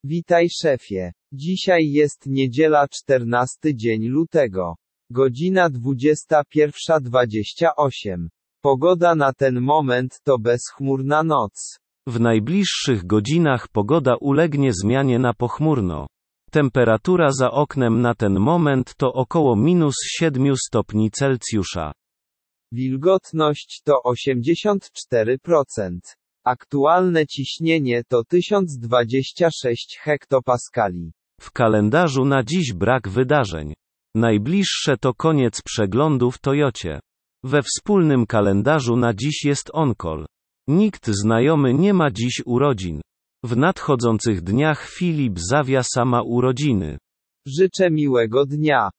Witaj szefie. Dzisiaj jest niedziela 14 dzień lutego. Godzina 21:28. Pogoda na ten moment to bezchmurna noc. W najbliższych godzinach pogoda ulegnie zmianie na pochmurno. Temperatura za oknem na ten moment to około -7 stopni Celsjusza. Wilgotność to 84%. Aktualne ciśnienie to 1026 hektopaskali. W kalendarzu na dziś brak wydarzeń. Najbliższe to koniec przeglądu w Toyocie. We wspólnym kalendarzu na dziś jest on-call. Nikt znajomy nie ma dziś urodzin. W nadchodzących dniach Filip Zawia sama urodziny. Życzę miłego dnia.